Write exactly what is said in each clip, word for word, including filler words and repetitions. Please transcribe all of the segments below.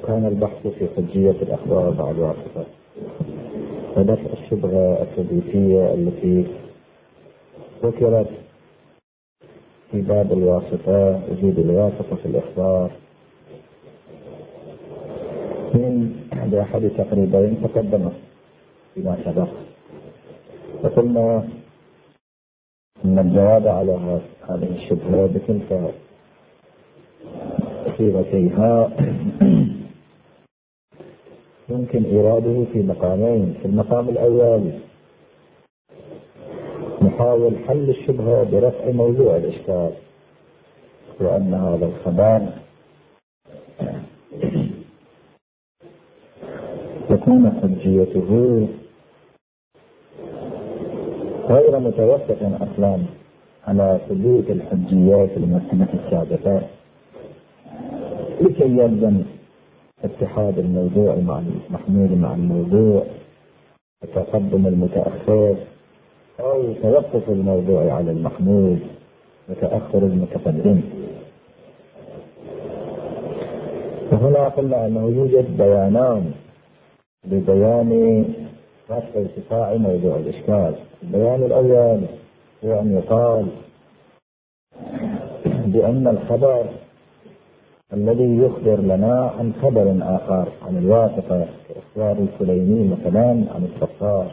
كان البحث في حجية الأخبار بعد واسطة ودفع الشبهة الثبوتية التي ذكرت في باب الواسطة، وجود الواسطة في الإخبار من بأحد تقريبين تقدم فيما سبق، وقلنا أن الجواب على هذه الشبهة بكلتا صيغتيها يمكن إيراده في مقامين. في المقام الأول نحاول حل الشبهة برفع موضوع الإشكال، وأن هذا الخبر تكون حجيته غير متوسطة أصلا على ثبوت الحجيات في المرتبة السابقة، لكي يلزم اتحاد الموضوع مع المحمول مع الموضوع، وتقدم المتأخر، أو توقف الموضوع على المحمول وتأخر المتقدم. وهنا قلنا أنه يوجد بيانان لبيان رفع ارتفاع موضوع الإشكال. البيان الأول هو أن يقال بأن الخبر الذي يخبر لنا عن خبر آخر عن الواسطة كإخبار الكليني مثلا عن الصفار،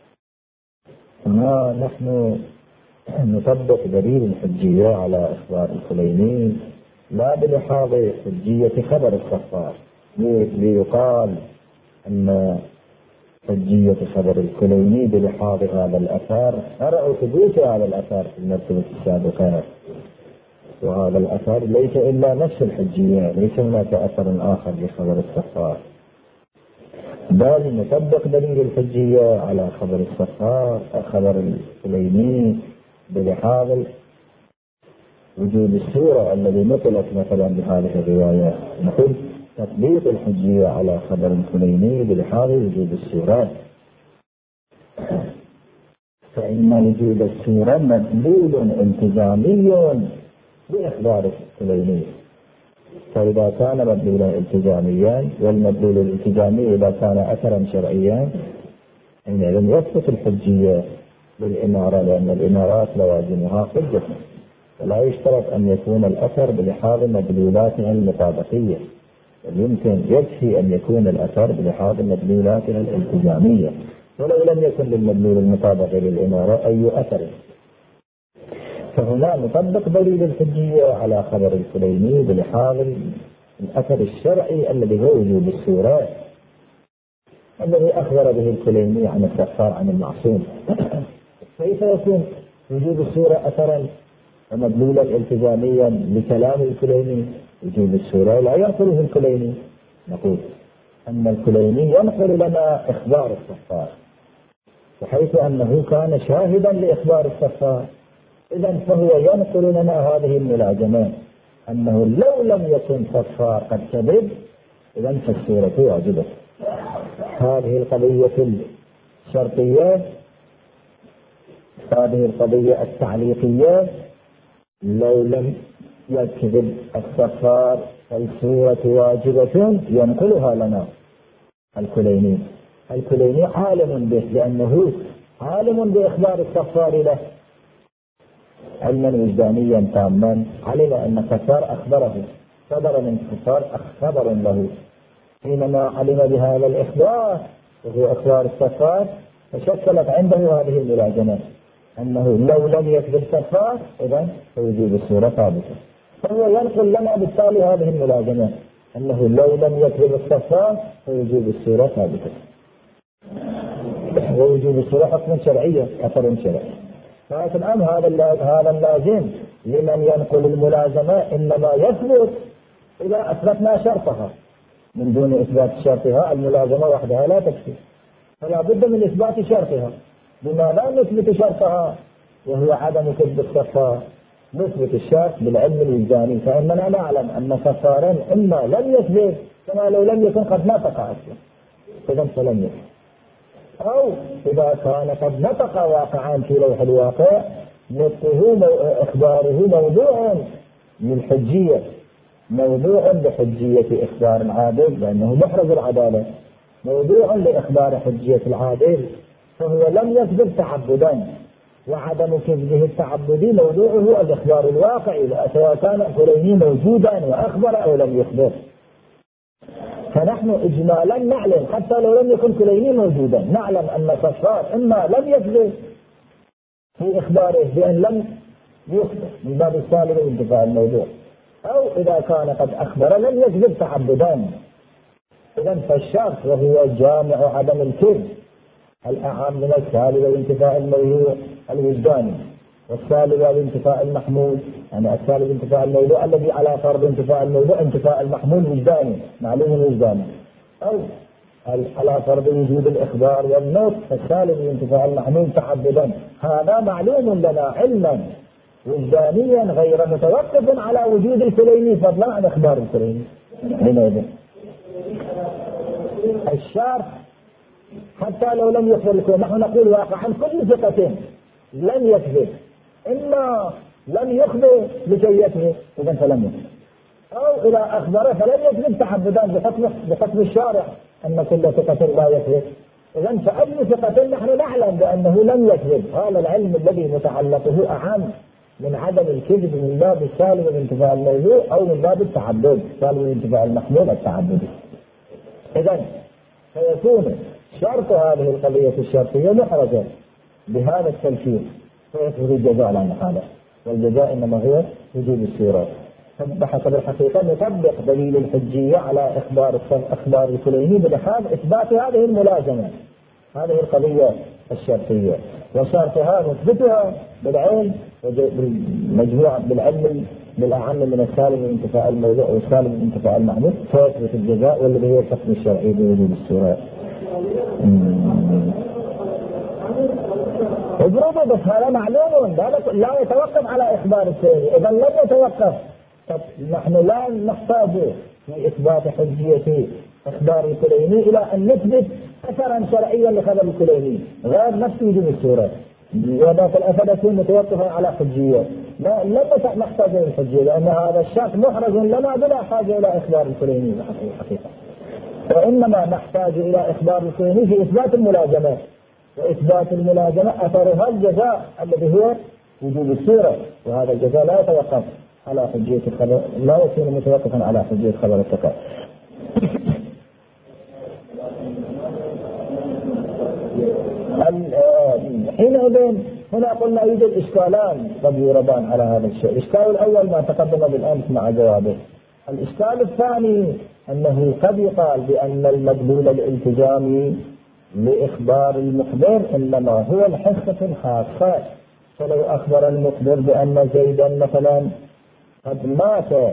هنا نحن نطبق دليل الحجية على إخبار الكليني لا بلحاظ حجية خبر الصفار، ليقال أن حجية خبر الكليني بلحاظ هذا الأثر أرى ثبوت هذا الأثر في المرتبة السابقة، وهذا الأثر ليس إلا نفس الحجية، ليس هناك أثر آخر لخبر الصفار، بل نطبق دليل الحجية على خبر الصفار خبر الكليني بلحاظ وجود السورة الذي نقلت مثلا بهذه الرواية. نقول تطبيق الحجية على خبر الكليني بلحاظ وجود السورة، فإن وجود السورة مدلول التزامي بإخبار الكليني، فإذا كان مدلولا التزاميا، والمدلول الالتزامي إذا كان أثرا شرعيا حينئذ يثبت الحجية للإمارة، لأن الإمارات لوازمها حجة، ولا يشترط أن يكون الأثر بلحاظ مدلولاتها المطابقية، بل يمكن يكفي أن يكون الأثر بلحاظ مدلولاتها الالتزامية، ولو لم يكن للمدلول المطابق للإمارة أي أثر. فهنا نطبق دليل الحجية على خبر الكليني بلحاظ الأثر الشرعي الذي هو وجود السورة الذي أخبر به الكليني عن الصفار عن المعصوم. كيف يكون وجود السورة أثرا ومدلولا التزاميا لكلام الكليني؟ وجود السورة لا ينقله الكليني، نقول أن الكليني ينقل لنا إخبار الصفار، بحيث أنه كان شاهدا لإخبار الصفار، إذن فهو ينقل لنا هذه الملازمات أنه لو لم يكن صفار قد كذب إذن فالسورة واجبة. هذه القضية الشرطية، هذه القضية التعليقية، لو لم يكذب الصفار فالسورة واجبة ينقلها لنا الكليني. الكليني عالم به، لأنه عالم بإخبار الصفار له علما وجدانيا تاما، علم أن الصفار أخبره، صدر من الصفار خبر له، حينما علم بهذا الإخبار وهو إخبار الصفار فشكلت عنده هذه الملازمات أنه لو لم يكذب الصفار إذن فوجود السورة ثابتة، فهو ينقل لنا بالتالي هذه الملازمات أنه لو لم يكذب الصفار فوجود السورة ثابتة، ووجود السورة حكم شرعية أثر شرعي. لكن أم هذا هذا اللازم لمن ينقل الملازمة إنما يثبت إذا أثبتنا شرطها، من دون إثبات شرطها الملازمة وحدها لا تكفي، فلا بد من إثبات شرطها. بما لا نثبت شرطها وهو عدم كذب الصفار، نثبت الشرط بالعلم الوجداني، فإننا نعلم أن صفارا إما لم يكذب كما لو لم يكن قد نطق أصلا، إذن فلم يكذب، أو إذا كان قد نطق واقعا في لوح الواقع نطقه إخباره موضوع للحجية، موضوع لحجية إخبار العادل لأنه محرز العدالة، موضوع لإخبار حجية العادل، فهو لم يكذب تعبدا، وعدم كذبه التعبدي موضوعه الإخبار الواقعي سواء كان الكليني موجودا وأخبر أو لم يخبر. فنحن إجمالا نعلم حتى لو لم يكن كليني موجودا نعلم أن صفار إما لم يكذب في إخباره بأن لم يخبر من باب السالب وانتفاء الموضوع، أو إذا كان قد أخبر لم يكذب تعبدا. إذن فالشرط وهو جامع عدم الكذب الأعم من السالب وانتفاء الموضوع الوجداني، والسالب والانتفاء المحمول، يعني السالب انتفاء الموضوع الذي على فرض انتفاء الموضوع انتفاء المحمول وجداني معلوم وجداني، أو على فرض وجود الإخبار والنطق فالسالب انتفاء المحمول تعبدا. هذا معلوم لنا علما وجدانيا غير متوقف على وجود الكليني فضلا عن إخبار الكليني. لماذا؟ الشرط حتى لو لم يخبر الكليني، نحن نقول واقعا كل ثقة لم يكذب، إما لم يخبر لكي يكذب إذن فلم يكذب، أو إذا أخبر فلم يكذب تعبدا بحكم بحكم الشارع أن كل ثقة لا يكذب. إذن فأي ثقة نحن نعلم بأنه لم يكذب، هذا العلم الذي متعلقه أعم من عدم الكذب من باب السالب وانتفاء الموضوع أو من باب التعبد سالب وانتفاء المحمول التعبدي. إذن فيكون شرط هذه القضية الشرطية محرزة بهذا التلفيق فيخرج الجزاء على محاله، والجزاء إنما هو وجوب الصورة. فبحسب الحقيقة نطبق دليل الحجية على إخبار أخبار الكليني بلحاظ إثبات هذه الملازمة، هذه القضية الشرطية، وشرطها نثبتها بالعلم بالمجموعة بالعلم بالأعم من السالب وانتفاء الموضوع والسالب من انتفاء المحمول فيثبت الجزاء والذي هو الحكم الشرعي بوجوب الصورة. اضربوا بس هذا معلوم لا يتوقف على إخبار الكليني. إذا لم يتوقف نحن لا نحتاج في إثبات حجية إخبار الكليني إلى أن نثبت أثرا شرعيا لخبر الكليني غير نفس وجوب الصورة، وذات الأثر يكون متوقفا على حجية. لا لم نحتاج إلى الحجية لأن هذا الشرط محرز لنا بلا حاجة إلى إخبار الكليني الحقيقة، وإنما نحتاج إلى إخبار الكليني في إثبات الملازمة، وإثبات الملازمة أثرها الجزاء الذي هو وجوب الصورة، وهذا الجزاء لا يتوقف على حجية الخبر، لا يكون متوقفا على حجية خبر الثقة. حينئذ هنا قلنا يوجد إشكالان قد يوردان على هذا الشيء. الإشكال الأول ما تقدم بالأمس مع جوابه. الإشكال الثاني أنه قد يقال بأن المدلول الالتزامي لإخبار المخبر إنما هو الحصة الخاصة، فلو أخبر المخبر بأن زيدا مثلا قد مات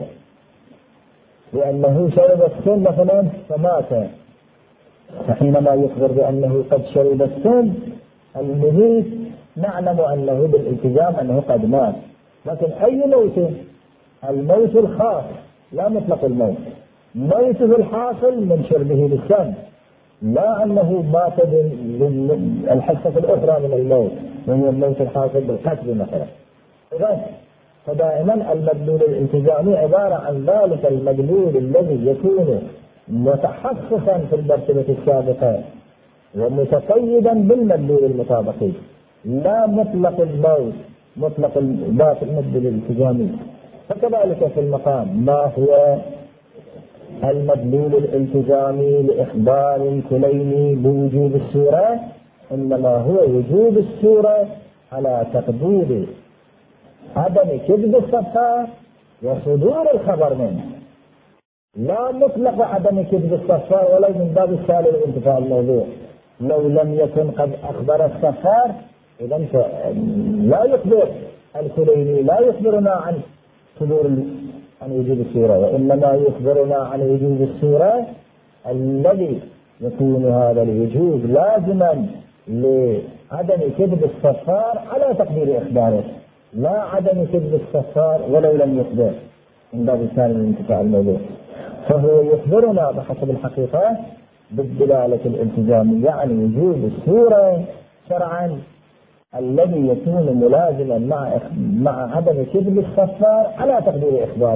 لأنه شرب السم مثلا فمات، فحينما يخبر بأنه قد شرب السم المميت نعلم أنه بالالتزام أنه قد مات. لكن أي موت؟ الموت الخاص لا مطلق الموت، موته الحاصل من شربه للسم، لا أنه مات بالحصة الأخرى من الموت وهو الموت الحاصل بالقتل مثلا. إذن فدائما المدلول الالتزامي عبارة عن ذلك المدلول الذي يكون متحققا في المرتبة السابقة ومتقيدا بالمدلول المطابقي، لا مطلق الموت مطلق ذات المدلول الالتزامي. فكذلك في المقام ما هو المدلول الالتزامي لإخبار الكليني بوجوب الصورة؟ إنما هو وجوب الصورة على تقدير عدم كذب الصفار وصدور الخبر منه، لا مطلق عدم كذب الصفار ولا من باب السالب وانتفاء الموضوع. لو لم يكن قد أخبر الصفار إذن لا يخبر الكليني، لا يخبرنا عن صدور عن وجوب الصورة، وإنما يخبرنا عن وجوب الصورة الذي يكون هذا الوجوب لازما لعدم كذب الصفار على تقدير إخباره، لا عدم كذب الصفار ولو لم يخبر من باب السالب وانتفاء الموضوع. فهو يخبرنا بحسب الحقيقة بالدلالة الالتزامية عن وجوب الصورة شرعا الذي يكون ملازما مع مع عدم كذب الصفار على تقدير إخباره،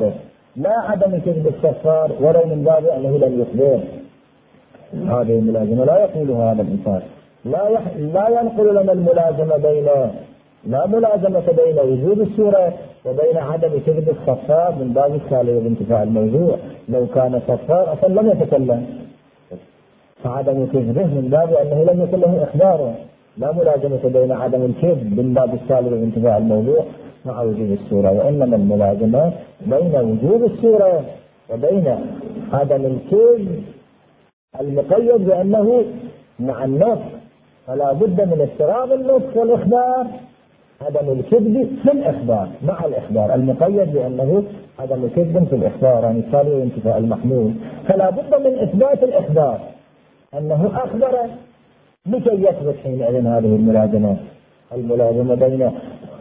لا عدم كذب الصفار ولو من باب أنه لم يخبر. هذه الملازمة لا يقولها هذا الإنسان. لا يح... لا ينقل لنا الملازمة بين لا ملازمة بين وجود الصورة وبين عدم كذب الصفار من باب التالي وانتفاع الموضوع. لو كان صفار أصلا لم يتكلم، فعدم كذبه من باب أنه لم يكن له إخباره. لا ملازمة بين عدم الكذب من باب التالي وانتفاع الموضوع مع وجود الصورة، وإنما الملازمة بين وجود الصورة وبين عدم الكذب المقيد بأنه مع النطق، فلا بد من اضطراب النطق والإخبار، عدم الكذب في الإخبار مع الإخبار المقيد بأنه عدم كذب في الإخبار، يعني التالي وانتفاء المحمول. فلا بد من إثبات الإخبار أنه أخبر لكي يثبت حينئذ هذه الملازمة الملازمة بين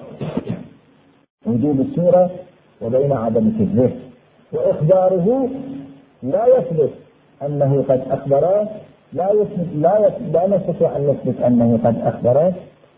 وجود الصورة وبين عدم كذبه. وإخباره لا يثبت أنه قد أخبره، لا يثبت لا يثبت لا نستطيع أن نثبت أنه قد أخبره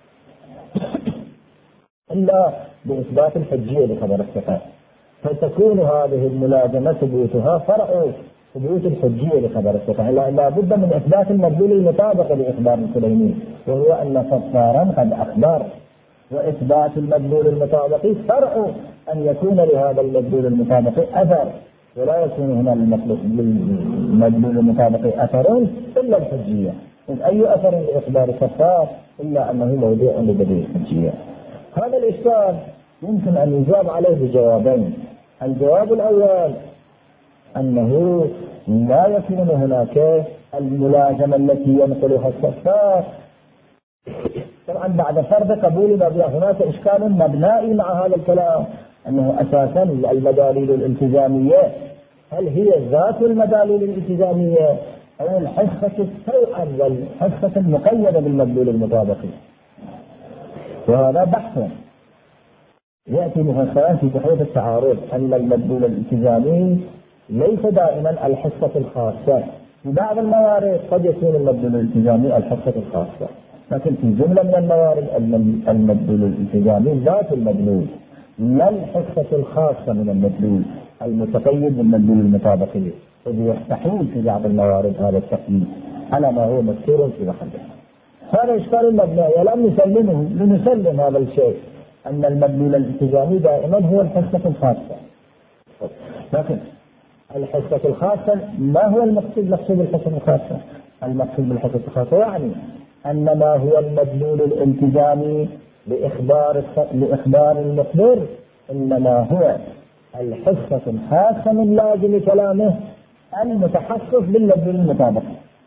إلا بإثبات الحجية لخبر الثقة. فتكون هذه الملازمة ثبوتها فرع ثبوت الحجية لخبر الثقة، لا بد من إثبات المدلول المطابق لإخبار الكليني، وهو أن صفارا قد أخبر. وإثبات المدلول المطابق فرع أن يكون لهذا المدلول المطابق أثر، ولا يكون هنا للمدلول المطابق أثر إلا الحجية. إذ أي أثر لإخبار صفار إلا أنه موضوع لدليل الحجية. هذا الإشكال يمكن أن يجاب عليه بجوابين. الجواب الأول أنه لا يكون هناك الملازمة التي ينقلها الصفار. طبعا بعد فرض قبولنا بها هناك إشكال مبنائي مع هذا الكلام، أنه أساسا المداليل الالتزامية هل هي ذات المداليل الالتزامية أو الحصة التوأم والحصة المقيدة بالمدلول المطابقي؟ وهذا بحث يأتي مفصلا في تحقيق التعارض، أن المدلول الالتزامي ليس دائما الحصة الخاصة. في بعض الموارد قد يكون المدلول الالتزامي الحصة الخاصة، لكن في جملة من الموارد المدلول الالتزامي ذات المدلول، لا الحصة الخاصة من المدلول المتقيد بالمدلول المطابقي. إذ يستحيل في بعض الموارد هذا التقييد على ما هو مذكور في محله. هذا إشكال مبنائي لم نسلمه لنسلم هذا الشيء، أن المدلول الالتزامي دائما هو الحصة الخاصة. لكن الحصة الخاصة ما هو المقصود مقصود بالحصة الخاصة؟ المقصود بالحصة الخاصة يعني أن ما هو المدلول الالتزامي لإخبار لإخبار المخبر إنما هو الحصة الخاصة من لازم كلامه المتحقق بالمدلول المطابق.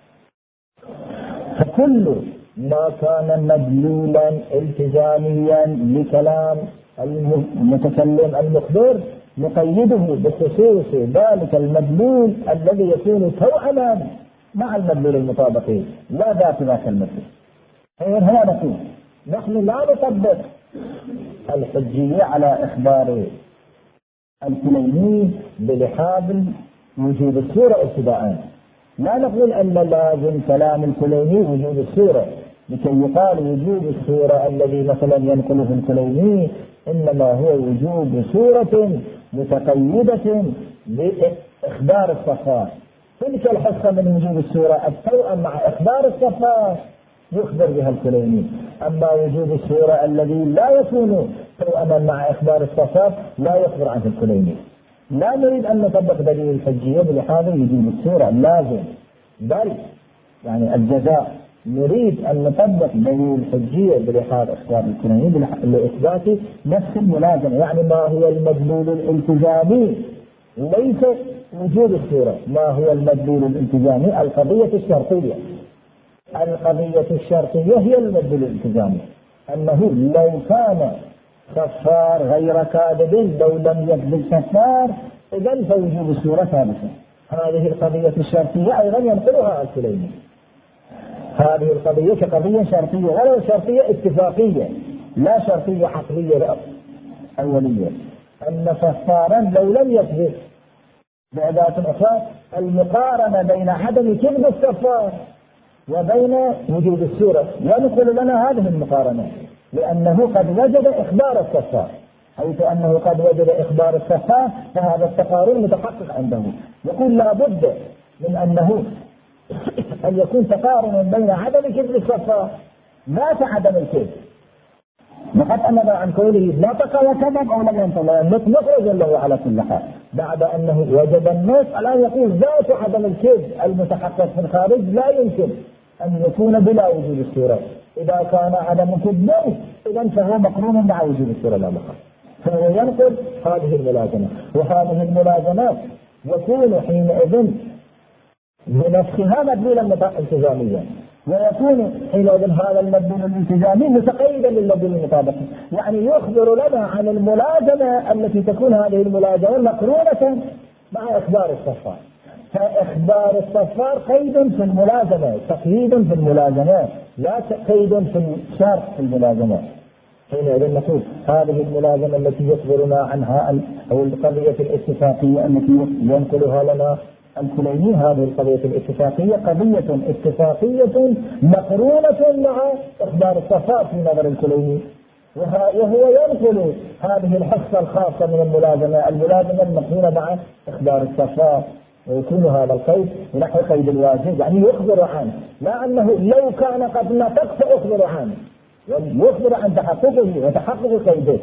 فكل ما كان مدلولا التزاميا لكلام المتكلم المخبر نقيده بخصوص ذلك المدلول الذي يكون توأما مع المدلول المطابقي لا ذات ذاك المدلول. هنا نقول نحن لا نطبق الحجية على إخبار الكليني بلحاظ وجود الصورة ابتداءً. لا نقول أن لازم كلام الكليني وجود الصورة لكي يقال وجود الصورة الذي مثلا ينقله الكليني، إنما هو وجود صورة متقيدة بإخبار الصفار. تلك الحصة من وجود الصورة التوأم مع إخبار الصفار يخبر بها الكليني. أما وجود الصورة الذي لا يكون توأما مع إخبار الصفار لا يخبر عنه الكليني. لا نريد أن نطبق دليل الحجية بلحاظ وجود الصورة لازم، بل يعني الجزاء نريد أن نطبق دليل الحجية بلحاظ إخبار الكليني لإثبات نفس الملازمة. يعني ما هو المدلول الالتزامي ليس وجود الصورة، ما هو المدلول الالتزامي القضية الشرطية. القضية الشرطية هي المدلول الالتزامي، أنه لو كان صفار غير كاذب لو لم يكذب صفار إذن فوجود الصورة ثابتة. هذه القضية الشرطية أيضا ينقلها الكليني. هذه القضية كقضية شرطية ولو شرطية اتفاقية لا شرطية حقلية أولية، أن صفارا لو لم يكذب بأداة أخرى المقارنة بين عدم كذب الصفار وبين وجود الصورة ينقل لنا هذه المقارنة، لأنه قد وجد إخبار الصفار حيث أنه قد وجد إخبار الصفار فهذا التقارن متحقق عنده. يقول لا بد من أنه أن يكون تقارن بين عدم كذب الصفار ذات عدم الكذب، وقد أنبأ عن قوله نطق وكذب أو لم ينطق مخرج له على كل حال، بعد أنه وجد النص الآن يقول ذات عدم الكذب المتحقق في الخارج لا يمكن أن يكون بلا وجود الصورة. إذا كان عدم الكذب إذا فهو مقرون مع وجود الصورة لا مخرج، فهو ينقل هذه الملازمة، وهذه الملازمات يكون حينئذ بنفسها مدلولا التزاميا، ويكون حينئذ هذا المدلول الالتزامي متقيدا للمدلول المطابقي، يعني يخبر لنا عن الملازمة التي تكون هذه الملازمة مقرونة مع إخبار الصفار. فإخبار الصفار قيد في الملازمة، تقييد في الملازمة، لا قيد في الشرط في الملازمة. حينئذ نقول هذه الملازمة التي يخبرنا عنها أو القضية الاتفاقية التي ينقلها لنا الكليني، هذه القضية الاتفاقية قضية اتفاقية مقرونة مع إخبار الصفار في نظر الكليني، وهو ينقل هذه الحصة الخاصة من الملازمة الملازمة المقرونة مع إخبار الصفار، ويكون هذا القيد نحو قيد الواجب، يعني يخبر عنه، لا أنه لو كان قد نطق فأخبر عنه، يخبر عن تحققه وتحقق قيده.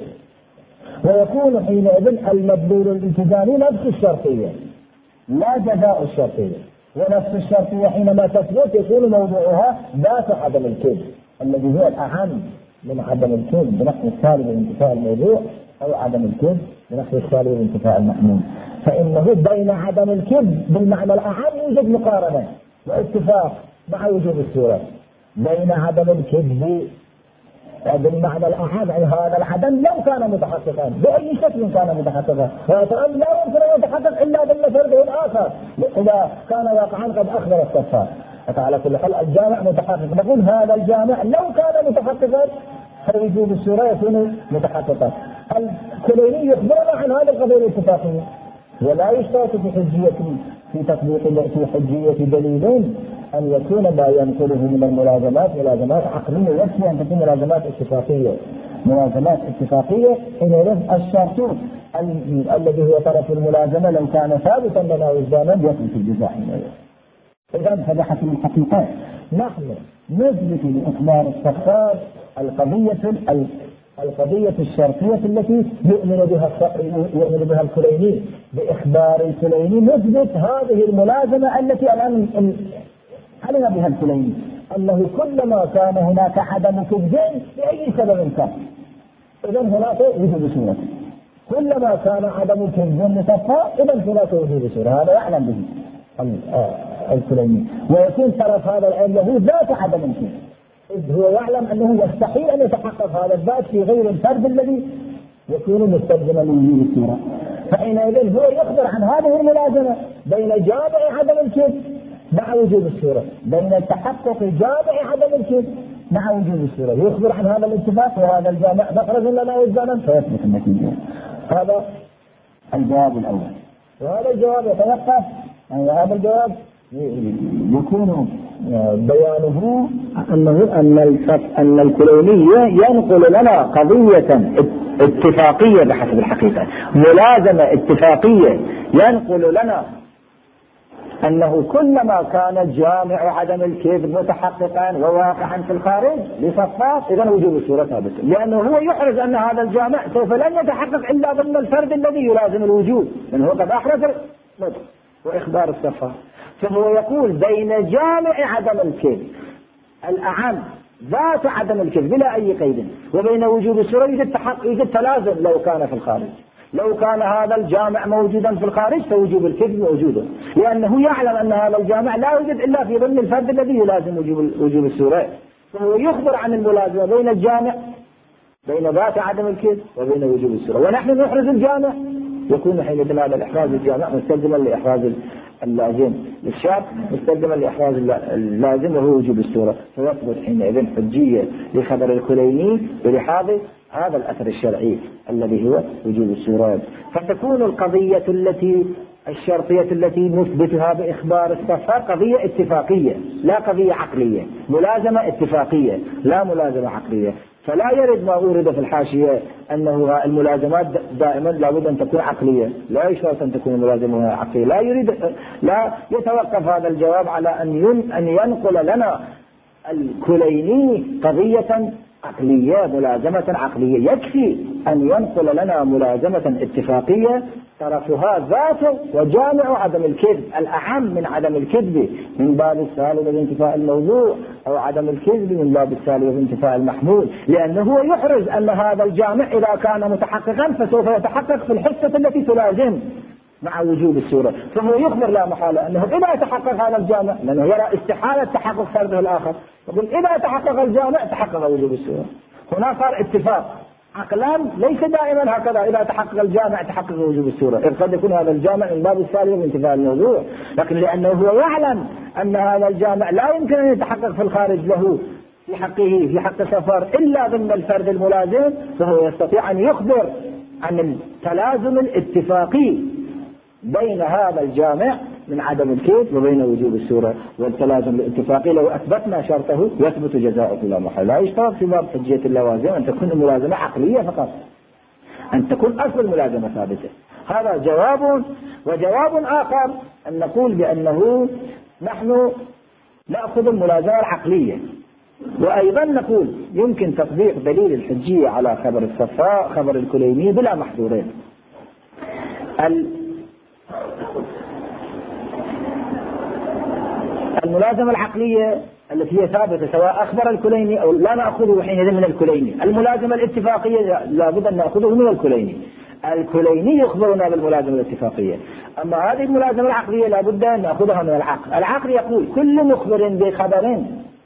ويكون حينئذ المدلول الالتزامي نفس الشرطية لا جزاء الشرطية، ونفس الشرطية حينما تثبت يكون موضوعها ذات عدم الكذب الذي هو الأهم من عدم الكذب بنحو السالب وانتفاء الموضوع، أو عدم الكذب بنحو السالب وانتفاء المحمول. فإنه بين عدم الكذب بالمعنى الأعم يوجد مقارنة واتفاق مع وجود الصورة، بين عدم الكذب بالمعنى الأعم يعني هذا العدم لو كان متحققا بأي شكل كان متحققا، فالآن لا يمكن أن يتحقق إلا بالفرد الآخر إذا كان واقعا قد أخبر الصفار. فعلى كل حال الجامع متحقق، نقول هذا الجامع لو كان متحققا فوجود الصورة يكون متحققا. الكليني يخبرنا عن هذه القضية الاتفاقية، ولا يشترط في حجية في تطبيق في حجية دليل أن يكون ما ينقله من الملازمات ملازمات عقلية، يكفي أن تكون ملازمات اتفاقية ملازمات اتفاقية حينئذ الشرط الذي هو طرف الملازمة لو كان ثابتا لنا وجدانا يثبت الجزاء حينئذ. إذا فبحث الحقيقة نحن نثبت لإخبار الصفار القضية القضية الشرطية التي يؤمن بها يؤمن بها الكليني. بإخبار الكليني نثبت هذه الملازمة التي الآن علم بها الكليني، أنه كلما كان هناك عدم كذب بأي سبب كان إذن هناك وجود صورة، كلما كان عدم كذب مصفى إذن هناك وجود صورة، هذا يعلم به الكليني. ويكون طرف هذا العلم له ذات عدم كذب، إذ هو يعلم أنه يستحيل أن يتحقق هذا الذات في غير الفرد الذي يكون مستلزما لوجود الصورة. فحينئذ هو يخبر عن هذه الملازمة بين جامع عدم الكذب مع وجود الصورة، بين التحقق جامع عدم الكذب مع وجود الصورة، يخبر عن هذا الاتفاق وهذا الجامع مخرج لنا وجدانا فيثبت النتيجة. هذا الجواب الأول. وهذا الجواب يتوقف يعني هذا الجواب يكون بيانه أنه أن أن الكليني ينقل لنا قضية اتفاقية بحسب الحقيقة، ملازمة اتفاقية ينقل لنا أنه كلما كان جامع عدم الكذب متحققا وواقعا في الخارج لصفات إذن وجود الصورة ثابت، لأنه هو يحرز أن هذا الجامع سوف لن يتحقق إلا ضمن الفرد الذي يلازم الوجود، لأنه هو قد أحرز النطق وإخبار الصفات. فهو يقول بين جامع عدم الكذب الأعم ذات عدم الكذب بلا أي قيد وبين وجود الصورة يوجد تحقق يوجد تلازم لو كان في الخارج. لو كان هذا الجامع موجودا في الخارج فوجوب الكذب موجودا، لأنه يعلم أن هذا الجامع لا يوجد إلا في ضمن الفرد الذي يلازم وجوب الصورة. فهو يخبر عن الملازمة بين الجامع بين ذات عدم الكذب وبين وجوب الصورة، ونحن نحرز الجامع يكون حينئذ هذا الإحراز الجامع مستلزما لإحراز اللازم للشرط مستلزما لإحراز اللازم وهو وجوب الصورة، فيثبت حينئذ حجية لخبر الكليني بلحاظ هذا الأثر الشرعي الذي هو وجوب الصورات. فتكون القضية التي الشرطية التي نثبتها بإخبار الصفار قضية اتفاقية لا قضية عقلية، ملازمة اتفاقية لا ملازمة عقلية. فلا يرد ما أورد في الحاشية أنه الملازمات دائما لابد أن تكون عقلية، لا يشترط أن تكون الملازمة عقلية. لا يريد لا يتوقف هذا الجواب على أن أن ينقل لنا الكليني قضية عقلية ملازمة عقلية، يكفي أن ينقل لنا ملازمة اتفاقية طرفها ذاته وجامع عدم الكذب، الأهم من عدم الكذب من باب السالب بانتفاء الموضوع، أو عدم الكذب من باب السالب بانتفاء المحمول، لأنه يحرز أن هذا الجامع إذا كان متحققا فسوف يتحقق في الحصة التي تلازم مع وجوب الصورة، فهو يخبر لا محالة أنه إذا تحقق هذا الجامع، لأنه يرى استحالة تحقق فرده الآخر، يقول إذا تحقق الجامع تحقق وجوب الصورة. هنا صار اتفاق عقلا، ليس دائما هكذا إذا تحقق الجامع تحقق وجوب الصورة، إذ قد يكون هذا الجامع من باب السالب بانتفاء الموضوع، لكن لأنه هو يعلم أن هذا الجامع لا يمكن أن يتحقق في الخارج له في حقه في حق السفر إلا ضمن الفرد الملازم، فهو يستطيع أن يخبر عن التلازم الاتفاقي بين هذا الجامع من عدم الكيد وبين وجوب الصورة. والتلازم الاتفاقي لو أثبتنا شرطه يثبت جزاؤه لا محال. لا يشترط في باب حجية اللوازم أن تكون الملازمة عقلية فقط، أن تكون أصل الملازمة ثابتة. هذا جواب. وجواب آخر أن نقول بأنه نحن نأخذ الملازمة العقلية، وأيضا نقول يمكن تطبيق دليل الحجية على خبر الصفاء خبر الكليني بلا محظورين. الملازمة العقلية التي هي ثابتة سواء أخبر الكليني أو لا نأخذه حينئذ من الكليني. الملازمة الاتفاقية لابد أن نأخذه من الكليني. الكليني يخبرنا بالملازمة الاتفاقية، أما هذه الملازمة العقلية لابد أن نأخذها من العقل. العقل يقول كل مخبر بخبر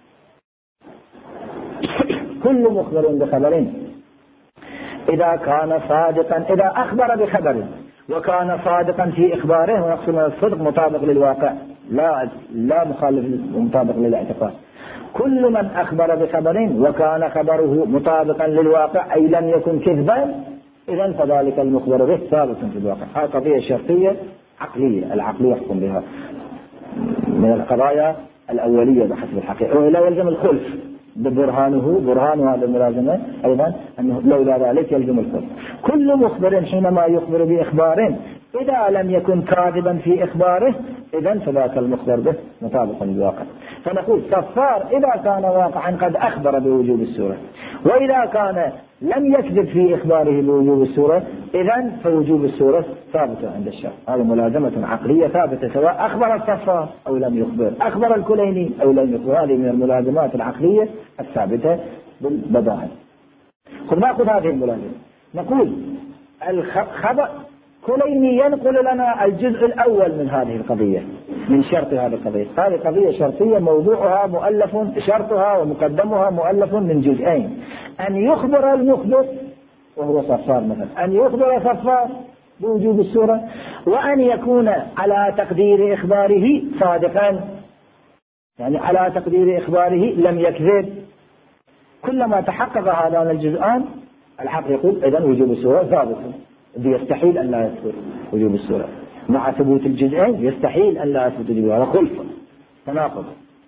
كل مخبر بخبر إذا كان صادقا، إذا أخبر بخبر وكان صادقا في إخباره، ونقصد من الصدق مطابق للواقع لا لا مخالف مطابق للاعتقاد. كل من أخبر بخبر وكان خبره مطابقا للواقع أي لم يكن كذبا، إذن فذلك المخبر به ثابت في الواقع. هذه قضية شرطية عقلية، العقل يحكم بها من القضايا الأولية بحسب الحقيقة، ولا يلزم الخلف ببرهانه برهان هذا الملازمة أيضا أنه لولا ذلك يلزم الخلف. كل مخبر حينما يخبر بإخبار إذا لم يكن كاذبا في إخباره إذن فذاك المخبر به مطابقا للواقع. فنقول صفار إذا كان واقعا قد أخبر بوجوب السورة، وإذا كان لم يكذب في إخباره بوجوب السورة إذن فوجوب السورة ثابت عند الشرع. هذه ملازمة عقلية ثابتة سواء أخبر الصفار أو لم يخبر، أخبر الكليني أو لم يخبر. هذه من الملازمات العقلية الثابتة بالبداهة. خذ نأخذ هذه الملازمة. نقول الخبر كليني ينقل لنا الجزء الأول من هذه القضية، من شرط هذه القضية. هذه قضية شرطية موضوعها مؤلف، شرطها ومقدمها مؤلف من جزئين: أن يخبر المخبر وهو صفار مثلا، أن يخبر صفار بوجوب السورة، وأن يكون على تقدير إخباره صادقا، يعني على تقدير إخباره لم يكذب. كلما تحقق هذان الجزئان العقل يقول إذن وجوب السورة ثابت، يستحيل أن لا يثبت وجوب السورة. مع ثبوت الجزئين يستحيل أن لا يثبت وجوب، هذا خلف تناقض.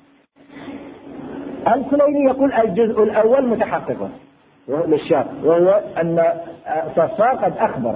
الكليني يقول الجزء الأول متحقق للشرط، وهو أن صفار قد أخبر،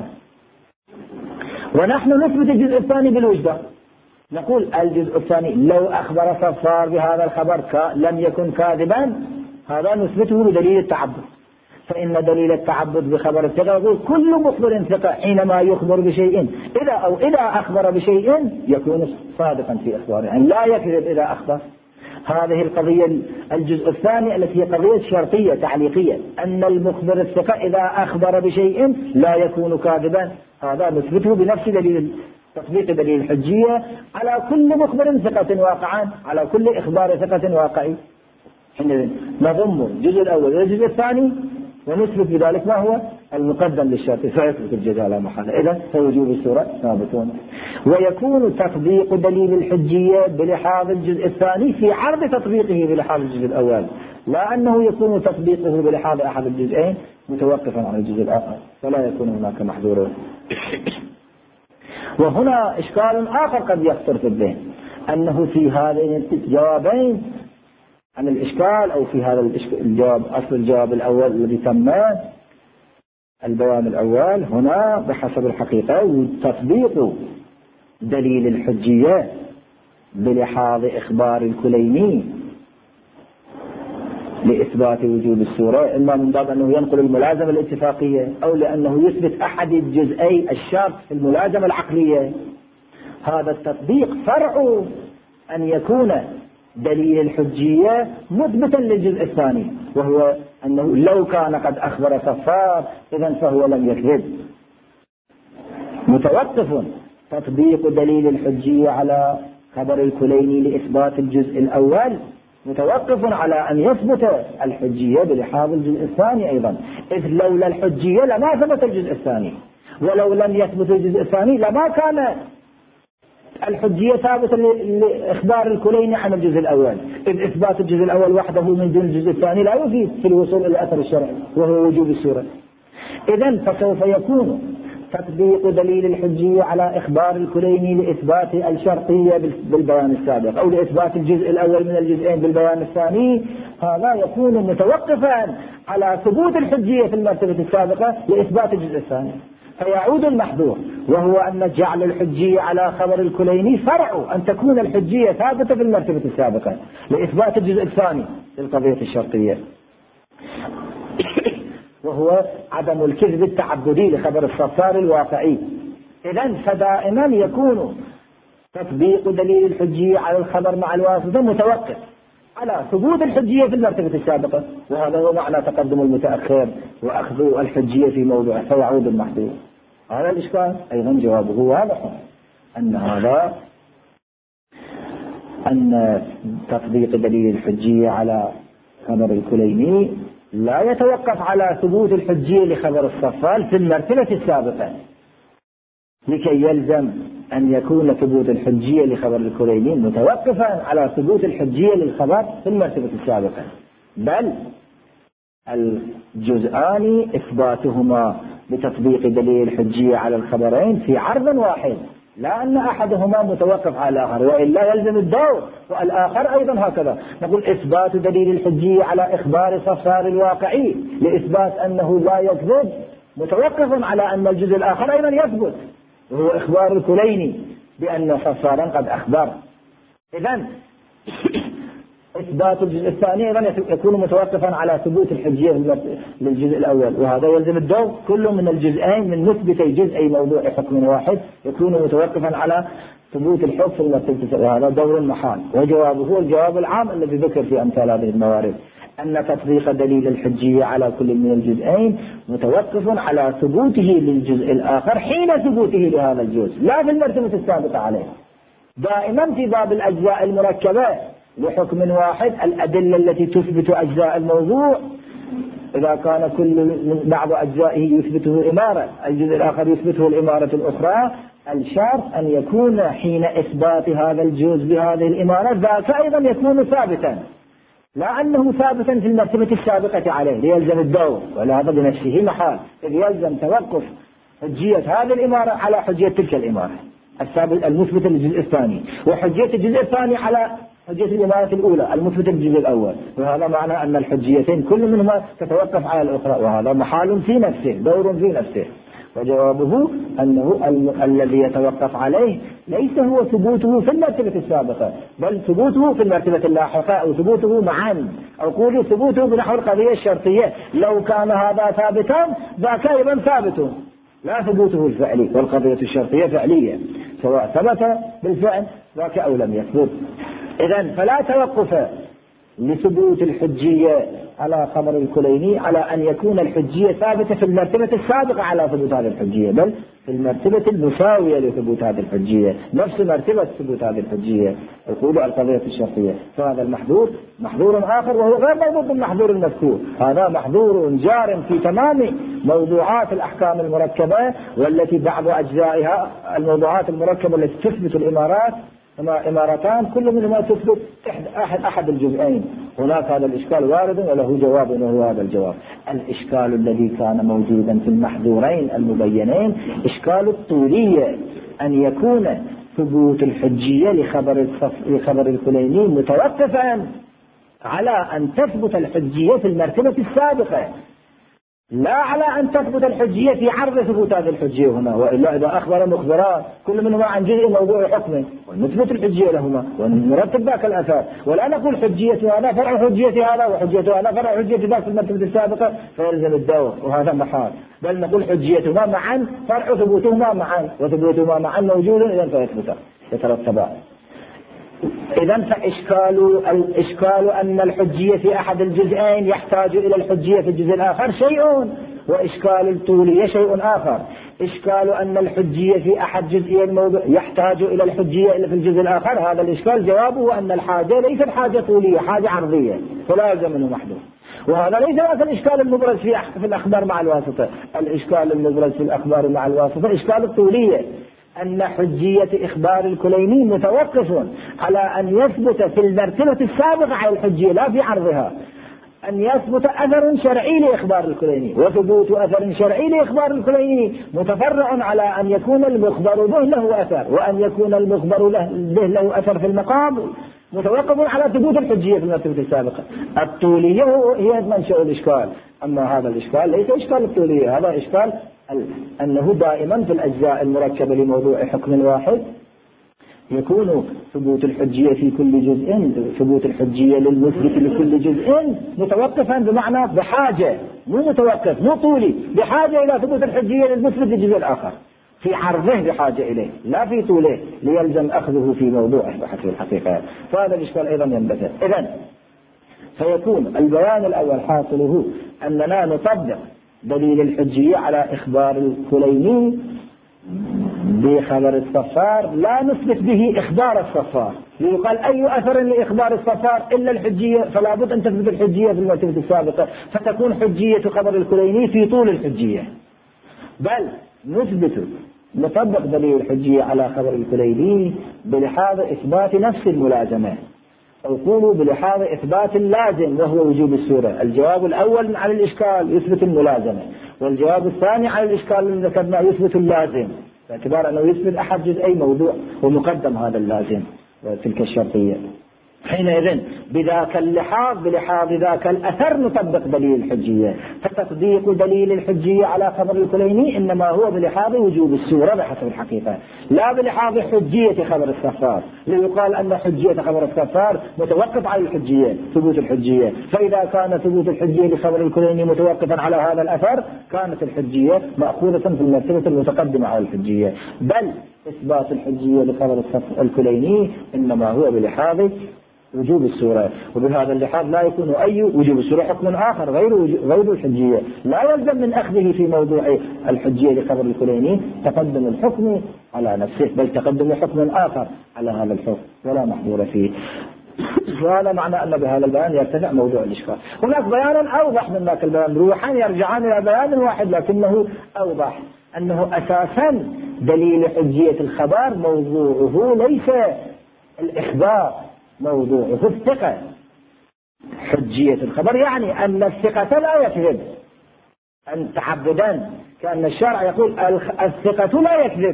ونحن نثبت الجزء الثاني بالوجدان. نقول الجزء الثاني لو أخبر صفار بهذا الخبر لم يكن كاذبا، هذا نثبته بدليل التعبد. فإن دليل التعبد بخبر الثقة يقول كل مخبر ثقة حينما يخبر بشيء إذا أو إذا أخبر بشيء يكون صادقا في إخباره، يعني لا يكذب إذا أخبر. هذه القضية الجزء الثاني التي هي قضية شرطية تعليقية، أن المخبر الثقة إذا أخبر بشيء لا يكون كاذبا، هذا نثبته بنفس دليل تطبيق دليل الحجية على كل مخبر ثقة واقعا، على كل إخبار ثقة واقعي. حينئذ نضم الجزء الأول إلى الجزء الثاني ونثبت بذلك ما هو المقدم للشرط فيثبت الجزاء لا محالة. إذن فوجوب السورة ثابتون. ويكون تطبيق دليل الحجية بلحاظ الجزء الثاني في عرض تطبيقه بلحاظ الجزء الأول، لا أنه يكون تطبيقه بلحاظ أحد الجزئين متوقفا عن الجزء الآخر، فلا يكون هناك محظور. وهنا إشكال آخر قد يخطر في الذهن، أنه في هذين الجوابين عن الإشكال أو في هذا الجواب أصل الجواب الأول الذي تم البيان الأول هنا بحسب الحقيقة تطبيق دليل الحجية بلحاظ إخبار الكليني لإثبات وجود الصورة، إما من باب أنه ينقل الملازمة الاتفاقية أو لأنه يثبت أحد الجزئي الشرط في الملازمة العقلية. هذا التطبيق فرع أن يكون دليل الحجية مثبتا للجزء الثاني، وهو أنه لو كان قد أخبر صفار إذن فهو لم يكذب. متوقف تطبيق دليل الحجية على خبر الكليني لإثبات الجزء الأول متوقف على أن يثبت الحجية بلحاظ الجزء الثاني أيضا، إذ لولا الحجية لما ثبت الجزء الثاني، ولو لم يثبت الجزء الثاني لما كان الحجية ثابتة لإخبار الكليني عن الجزء الأول، إذ إثبات الجزء الأول وحده من دون الجزء الثاني لا يفيد في الوصول إلى أثر الشرع وهو وجوب الصورة. إذن فسوف يكون تطبيق دليل الحجية على إخبار الكليني لإثبات الشرطية بالبيان السابق أو لإثبات الجزء الأول من الجزئين بالبيان الثاني، هذا يكون متوقفا على ثبوت الحجية في المرتبة السابقة لإثبات الجزء الثاني، فيعود المحظور وهو أن جعل الحجية على خبر الكليني فرع أن تكون الحجية ثابتة في المرتبة السابقة لإثبات الجزء الثاني للقضية الشرطية، وهو عدم الكذب التعبدي لخبر الصفار الواقعي. إذن فدائما يكون تطبيق دليل الحجية على الخبر مع الواسطة متوقف على ثبوت الحجية في المرتبة السابقة، وهذا هو معنى تقدم المتأخر وأخذ الحجية في موضوع فيعود المحظور. هذا الإشكال أيضا جوابه واضح، أن هذا أن تطبيق دليل الحجية على خبر الكليني لا يتوقف على ثبوت الحجية لخبر الصفال في المرتبة السابقة، لكي يلزم أن يكون ثبوت الحجية لخبر الكليني متوقفا على ثبوت الحجية للخبر في المرتبة السابقة، بل الجزءان إثباتهما بتطبيق دليل الحجية على الخبرين في عرض واحد، لا أن أحدهما متوقف على الآخر وإلا يلزم الدور، والآخر أيضا هكذا. نقول إثبات دليل الحجية على إخبار صفار الواقعي لإثبات أنه لا يكذب متوقف على أن الجزء الآخر أيضا يثبت، وهو إخبار الكليني بأن صفارا قد أخبر. إذن إثبات الجزء الثاني أيضا يكون متوقفا على ثبوت الحجية للجزء الأول، وهذا يلزم الدور كل من الجزئين من مثبتي جزئي موضوع حكم واحد يكون متوقفا على ثبوت الحكم في المرتبة، وهذا دور محال. وجوابه هو الجواب العام الذي ذكر في أمثال هذه الموارد، أن تطبيق دليل الحجية على كل من الجزئين متوقف على ثبوته للجزء الآخر حين ثبوته لهذا الجزء، لا في المرتبة السابقة عليه. دائما في باب الأجزاء المركبة لحكم واحد الأدلة التي تثبت أجزاء الموضوع، إذا كان كل من بعض أجزائه يثبته إمارة الجزء الآخر يثبته الإمارة الأخرى، الشرط أن يكون حين إثبات هذا الجزء بهذه الإمارة ذاك أيضا يكون ثابتا، لا أنه ثابتا في المرتبة السابقة عليه ليلزم الدور، ولا هذا بنفسه محال، إذ يلزم توقف حجية هذه الإمارة على حجية تلك الإمارة الثابت المثبتة للجزء الثاني، وحجية الجزء الثاني على حجية الإمارة الأولى المثبتة للجزء الأول، وهذا معنى أن الحجيتين كل منهما تتوقف على الأخرى، وهذا محال في نفسه دور في نفسه. وجوابه أنه ال- الذي يتوقف عليه ليس هو ثبوته في المرتبة السابقة، بل ثبوته في المرتبة اللاحقة، أو ثبوته معا، أو قولوا ثبوته بنحو القضية الشرطية. لو كان هذا ثابتا ذاك أيضا ثابت، لا ثبوته الفعلي، والقضية الشرطية فعلية سواء ثبت بالفعل ذاك أو لم يثبت. إذن فلا توقف لثبوت الحجية على خبر الكليني على أن يكون الحجية ثابتة في المرتبة السابقة على ثبوت هذه الحجية، بل في المرتبة المساوية لثبوت هذه الحجية، نفس مرتبة ثبوت هذه الحجية يقول القضية الشرطية. فهذا المحظور محظور آخر وهو غير موضوع بالمحظور المذكور، هذا محظور جار في تمام موضوعات الأحكام المركبة، والتي بعض أجزائها الموضوعات المركبة التي تثبت الإمارات إمارتان كل منهما تثبت أحد أحد الجزئين. هناك هذا الإشكال وارد وله جواب، وهو هذا الجواب. الإشكال الذي كان موجودا في المحظورين المبينين إشكال الطولية، أن يكون ثبوت الحجية لخبر لخبر الكليني متوقفا على أن تثبت الحجية في المرتبة السابقة، لا على أن تثبت الحجية في عرض ثبوت هذه الحجية هنا. وإلا إذا أخبر مخبران كل منهما عن جزء موضوع حكمه ونثبت الحجية لهما ونرتب ذاك الأثر، ولا نقول حجية هذا فرع حجية هذا وحجية هذا فرع حجية ذاك في المرتبة السابقة فيلزم الدور، وهذا محال. بل نقول حجيتهما معا فرع ثبوتهما معا، وثبوتهما معا موجود إذا فيثبت يترتبان. إذا فإشكال الإشكال أن الحجية في أحد الجزئين يحتاج إلى الحجية في الجزء الآخر شيء، وإشكال الطولية شيء آخر. إشكال أن الحجية في أحد جزئي الموضوع يحتاج إلى الحجية إلا في الجزء الآخر، هذا الإشكال جوابه أن الحاجة ليست حاجة طولية، حاجة عرضية، فلا يلزم منه محدود. وهذا ليس ذاك الإشكال المبرز في في الأخبار مع الواسطة. الإشكال المبرز في الأخبار مع الواسطة إشكال الطولية، أن حجية إخبار الكليني متوقف على أن يثبت في المرتبة السابقة على الحجية لا في عرضها، أن يثبت أثر شرعي لإخبار الكليني، وثبوت أثر شرعي لإخبار الكليني متفرع على أن يكون المخبر به له أثر، وأن يكون المخبر به له أثر في المقام متوقف على ثبوت الحجية في المرتبة السابقة. الطولية هي منشأ الإشكال، أما هذا الإشكال ليس إشكال الطولية، هذا إشكال أنه دائما في الأجزاء المركبة لموضوع حكم واحد يكون ثبوت الحجية في كل جزء، ثبوت الحجية للمثبت لكل جزء متوقفا بمعنى بحاجة، مو متوقف مو طولي، بحاجة إلى ثبوت الحجية للمثبت للجزء الآخر، في عرضه بحاجة إليه لا في طوله ليلزم أخذه في موضوعه بحسب الحقيقة. فهذا الإشكال أيضا ينبثق. إذن فيكون البيان الأول حاصله أننا نطبق دليل الحجية على إخبار الكليني بخبر الصفار، لا نثبت به إخبار الصفار، ليقال أي أثر لإخبار الصفار إلا الحجية، فلا بد أن تثبت الحجية في المرتبة السابقة، فتكون حجية خبر الكليني في طول الحجية. بل نثبت نطبق دليل الحجية على خبر الكليني بلحاظ إثبات نفس الملازمة، أو قولوا بلحاظ إثبات اللازم وهو وجوب السورة. الجواب الأول على الإشكال يثبت الملازمة، والجواب الثاني على الإشكال الذي ذكرناه يثبت اللازم، باعتبار أنه يثبت أحد جزئي موضوع ومقدم هذا اللازم تلك الشرطية. حينئذ بذاك اللحاظ بلحاظ ذاك الأثر نطبق دليل الحجية، فتطبيق دليل الحجية على خبر الكليني إنما هو بلحاظ وجوب السورة بحسب الحقيقة، لا بلحاظ حجية خبر الصفار، ليقال أن حجية خبر الصفار متوقف على الحجية ثبوت الحجية، فإذا كان ثبوت الحجية لخبر الكليني متوقفا على هذا الأثر كانت الحجية مأخوذة في المرتبة المتقدمة على الحجية. بل إثبات الحجية لخبر الكليني إنما هو بلحاظ وجوب السورة، وبهذا اللحاظ لا يكون أي وجوب السورة حكم آخر غير غير الحجية، لا يلزم من أخذه في موضوع الحجية لخبر الكليني تقدم الحكم على نفسه، بل تقدم حكم آخر على هذا الحكم ولا محظور فيه. وهذا معنى أن بهذا البيان يرتفع موضوع الإشكال. هناك بيان أوضح من ذاك البيان، روحان يرجعان إلى بيان واحد لكنه أوضح، أنه أساسا دليل حجية الخبر موضوعه ليس الإخبار، موضوعه الثقة. حجية الخبر يعني أن الثقة لا يكذب، أن تعبدا كأن الشرع يقول الثقة لا يكذب،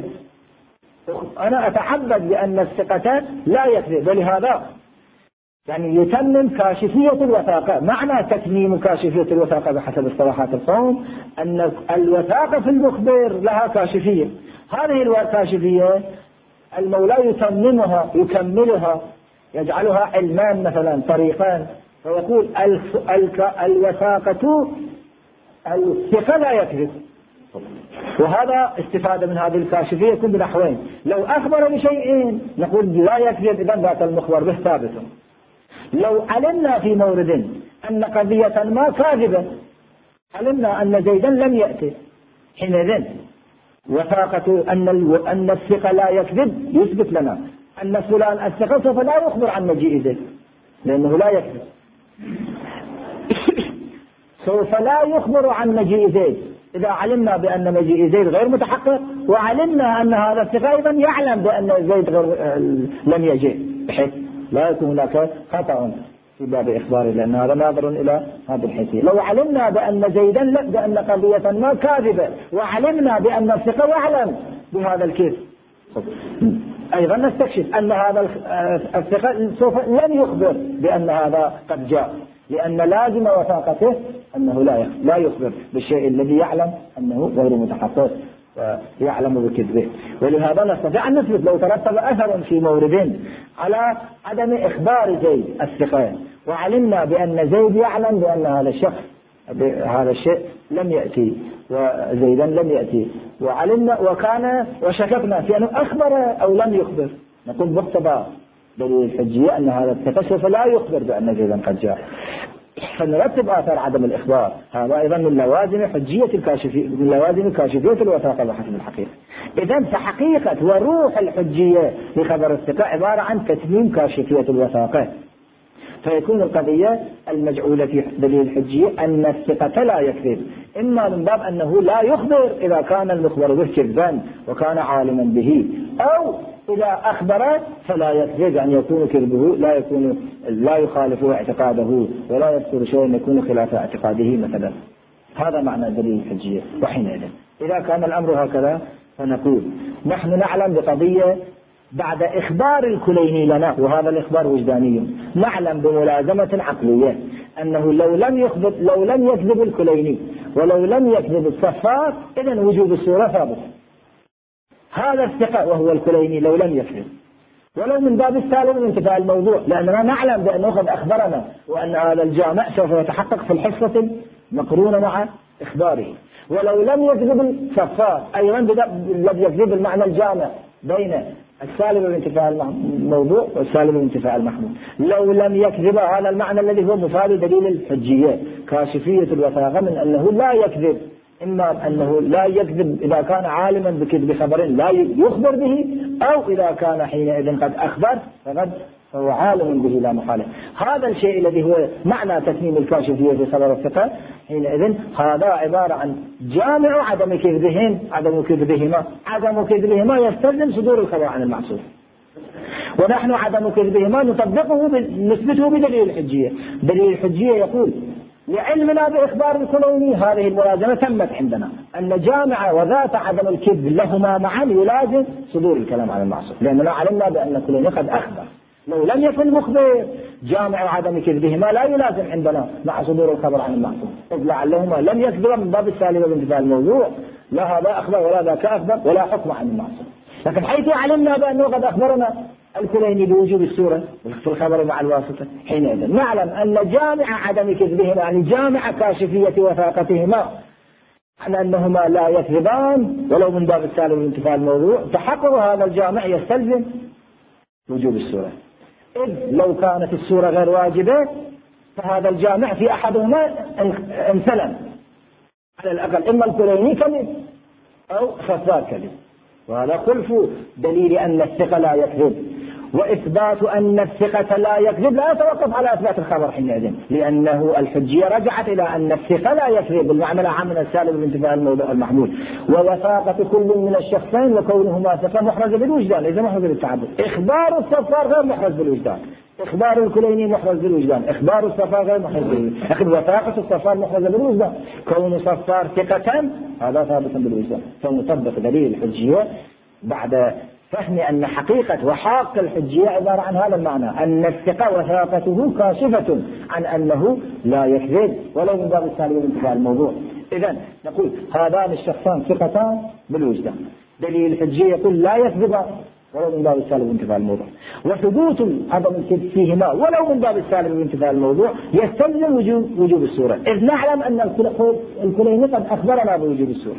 أنا أتعبد بأن الثقة لا يكذب، ولهذا يعني يتمم كاشفية الوثاقة. معنى تتميم كاشفية الوثاقة بحسب اصطلاحات القوم أن الوثاقة في المخبر لها كاشفية، هذه الكاشفية المولى يتممها يكملها، يجعلها علمان مثلا طريقان، فيقول الوثاقة الثقة لا يكذب، وهذا استفادة من هذه الكاشفية يكون بنحوين. لو أخبر بشيء نقول لا يكذب، إذن ذات المخبر به ثابت. لو علمنا في مورد أن قضية ما كاذبة، علمنا أن زيدا لم يأتي، حينئذ وثاقة أن أن الثقة لا يكذب يثبت لنا أن فلان الثقة سوف لا يخبر عن مجيء زيد، لأنه لا يكذب، سوف لا يخبر عن مجيء زيد. إذا علمنا بأن مجيء زيد غير متحقق، وعلمنا أن هذا الثقة أيضا يعلم بأن زيد غير لم يجيء، بحيث لا يكون هناك خطأ في باب إخباره، لأن هذا ناظر إلى هذه الحيثية. لو علمنا بأن زيدا بأن قضية ما كاذبة، وعلمنا بأن الثقة يعلم بهذا الكذب، أيضا نستكشف أن هذا الثقة سوف لن يخبر بأن هذا قد جاء، لأن لازم وثاقته أنه لا لا يخبر بالشيء الذي يعلم أنه غير متحقق ويعلم بكذبه. ولهذا نستطيع أن نثبت لو ترتب أثر في مورد على عدم إخبار زيد الثقة، وعلمنا بأن زيد يعلم بأن هذا الشخص هذا الشيء لم يأتي وزيدا لم يأتي، وعلمنا وكان وشككنا في أنه أخبر أو لم يخبر، نقول مقتضى دليل الحجية أن هذا الثقة سوف لا يخبر بأن زيدا قد جاء، فنرتب آثار عدم الإخبار. هذا أيضا من لوازم حجية الكاشفية، من لوازم كاشفية الوثاقة بحسب الحقيقة. إذن فحقيقة وروح الحجية لخبر الثقة عبارة عن تتميم كاشفية الوثاقة، فيكون القضية المجعولة في دليل الحجية أن الثقة لا يكذب، إما من باب أنه لا يخبر إذا كان المخبر به كذبا وكان عالما به، أو إذا أخبر فلا يكذب أن يكون كذبه لا يكون لا يخالف اعتقاده ولا يذكر شيء يكون خلاف اعتقاده مثلا. هذا معنى دليل الحجية. وحينئذ إذا كان الأمر هكذا فنقول نحن نعلم بقضية بعد إخبار الكليني لنا، وهذا الإخبار وجداني، نعلم بملازمة عقلية أنه لو لم يخبر لو لم يكذب الكليني ولو لم يكذب الصفار إذن وجوب الصورة ثابت. هذا الثقة وهو الكليني لو لم يكذب، ولو من باب السالم من انتفاء الموضوع، لأننا نعلم بأنه قد أخبرنا وأن هذا الجامع سوف يتحقق في الحصة المقرونة مع إخباره. ولو لم يكذب الصفار أيضا الذي يكذب المعنى الجامع بين السالب بانتفاء الموضوع والسالب بانتفاء المحمول، لو لم يكذب هذا المعنى الذي هو مفاد دليل الحجية كاشفية الوثاقة من أنه لا يكذب، إما أنه لا يكذب إذا كان عالما بكذب خبر لا يخبر به، أو إذا كان حينئذ قد أخبر فقد هو عالم به لا محالة. هذا الشيء الذي هو معنى تتميم الكاشفية في خبر الثقة، حينئذ هذا عبارة عن جامع عدم كذبهم عدم كذبهما عدم كذبهما يستلزم صدور الخبر عن المعصوم، ونحن عدم كذبهما نطبقه نثبته بدليل الحجية. دليل الحجية يقول لعلمنا بإخبار الكليني هذه الملازمة تمت عندنا، أن جامع وذات عدم الكذب لهما معا يلازم صدور الكلام عن المعصوم، لأننا علمنا بأن الكليني قد أخبر. لو لم يكن مخبر جامع عدم كذبهما لا يلازم عندنا مع صدور الخبر عن المعصوم، إذ لعلهما لم يكذبا من باب السالب بانتفاء الموضوع، لا هذا أخبر ولا ذاك أخبر ولا حكم عن المعصوم. لكن حيث علمنا بأنه قد أخبرنا الكليني بوجوب السورة في الخبر مع الواسطة، حينئذ نعلم أن جامع عدم كذبهما يعني جامع كاشفية وثاقتهما على أنهما لا يكذبان ولو من باب السالب بانتفاء الموضوع، تحقق هذا الجامع يستلزم وجوب السورة. إذ لو كانت السورة غير واجبة فهذا الجامع في أحدهما انسلم على الأقل، إما الكليني كذب أو صفار كذب، وهذا خلف دليل أن الثقة لا يكذب. وإثبات أن الثقة لا يكذب لا يتوقف على إثبات الخبر حينئذ، لأنه الحجية رجعت إلى أن الثقة لا يكذب بالمعنى العام من السالب بانتفاء الموضوع المحمول، ووثاقة كل من الشخصين وكونهما ثقة محرز بالوجدان، إذا محرز بالتعبد. إخبار الصفار غير محرز بالوجدان، إخبار الكليني محرز بالوجدان، إخبار الصفار غير محرز بالوجدان، لكن وثاقة الصفار محرزة بالوجدان، كون صفار ثقة هذا ثابت بالوجدان. فنطبق دليل الحجية بعد فهم أن حقيقة وحاق الحجية عبارة عن هذا المعنى، أن الثقة وثاقته كاشفة عن أنه لا يكذب ولو من باب السالب بانتفاء الموضوع. إذن نقول هذان الشخصان ثقتان بالوجدان، دليل الحجية يقول لا يكذبان ولو من باب السالب بانتفاء الموضوع، وثبوت عدم الكذب فيهما ولو من باب السالب بانتفاء الموضوع يستلزم وجوب وجوب السورة، إذ نعلم أن الكليني قد أخبرنا بوجوب السورة.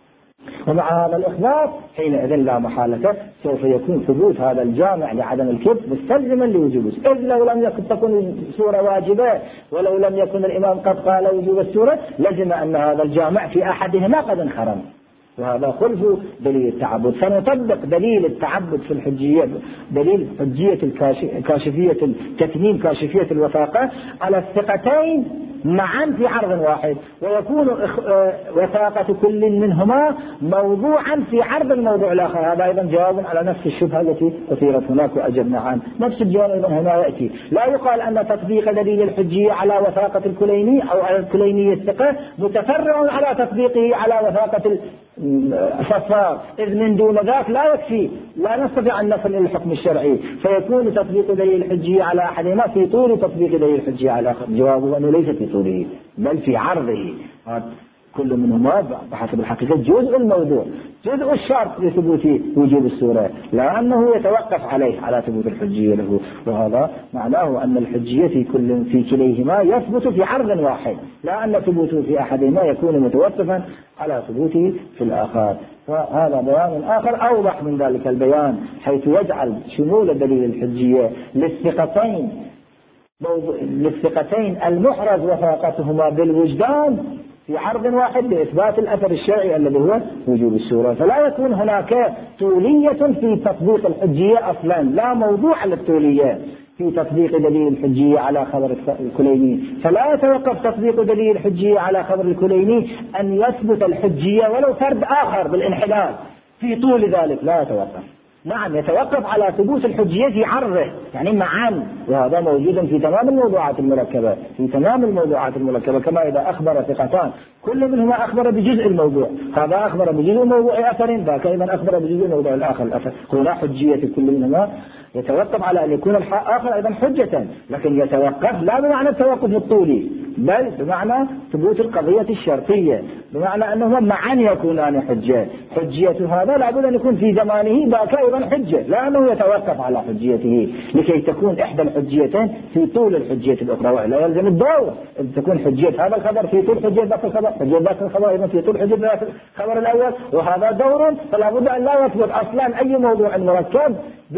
ومع هذا الإخبار حينئذ لا محالة سوف يكون ثبوت هذا الجامع لعدم الكذب مستلزما لوجوب السورة، إذ لو لم يكن تكون السورة واجبة ولو لم يكن الإمام قد قال وجوب السورة لزم أن هذا الجامع في أحدهما قد انخرم، وهذا خلف دليل التعبد. فنطبق دليل التعبد في الحجية، دليل حجية الكاشفية تتميم كاشفية الوثاقة على الثقتين معا في عرض واحد، ويكون وثاقة كل منهما موضوعا في عرض الموضوع الآخر. هذا أيضا جواب على نفس الشبهة التي أثيرت هناك وأجبنا عنه، نفس الجواب أيضا هنا يأتي. لا يقال أن تطبيق دليل الحجية على وثاقة الكليني أو على الكليني الثقة متفرع على تطبيقه على وثاقة صفار، إذ من دون ذاك لا يكفي، لا نستطيع أن نصل إلى الحكم الشرعي، فيكون تطبيق دليل الحجية على أحدهما في طول تطبيق دليل الحجية على آخر. جوابه أنه ليس في طوله بل في عرضه، كل منهما بحسب الحقيقة جزء الموضوع، جزء الشرط لثبوت وجوب الصورة، لا أنه يتوقف عليه على ثبوت الحجية له. وهذا معناه أن الحجية في كل في كليهما يثبت في عرض واحد، لا أن ثبوته في أحدهما يكون متوقفا على ثبوته في الآخر. وهذا بيان آخر أوضح من ذلك البيان، حيث يجعل شمول دليل الحجية للثقتين للثقتين المحرز وفاقتهما بالوجدان في عرض واحد لإثبات الأثر الشرعي الذي هو وجوب الصورة. فلا يكون هناك طولية في تطبيق الحجية أصلا، لا موضوع للطولية في تطبيق دليل الحجية على خبر الكليني، فلا يتوقف تطبيق دليل الحجية على خبر الكليني أن يثبت الحجية ولو فرد آخر بالانحلال في طول ذلك، لا يتوقف. نعم يتوقف على ثبوت الحجية في عرضه، يعني معا، وهذا موجود في تمام الموضوعات المركبة، في تمام الموضوعات المركبة، كما إذا أخبر ثقتان كل منهما أخبر بجزء الموضوع، هذا أخبر بجزء موضوع أثر، ذاك أيضا أخبر بجزء موضوع الآخر الأثر، هنا حجية كل منهما يتوقف على أن يكون الآخر أيضا حجة، لكن يتوقف لا بمعنى التوقف الطولي، بل بمعنى ثبوت القضية الشرطية، بمعنى أنهما معا يكونان حجة. حجية هذا لابد أن يكون في زمانه ذاك أيضا حجة، لا أنه يتوقف على حجيته لكي تكون إحدى الحجيتين في طول الحجية الأخرى، ولا يلزم الدور أن تكون حجية هذا الخبر في طول حجية ذاك الخبر، حجية ذاك الخبر أيضا في طول حجية ذاك الخبر الأول، وهذا دور، فلا بد أن لا يثبت أصلا أي موضوع مركب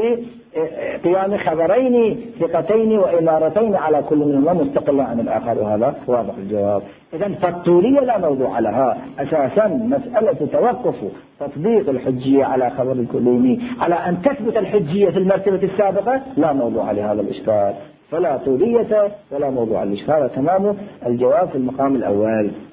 بقيام خبرين ثقتين وإمارتين على كل منهما مستقلا عن الآخر، وهذا واضح الجواب. إذن فالطولية لا موضوع لها أساسا، مسألة توقف تطبيق الحجية على خبر الكليني على أن تثبت الحجية في المرتبة السابقة لا موضوع لهذا الإشكال، فلا طولية ولا موضوع للإشكال. تمام الجواب في المقام الأول.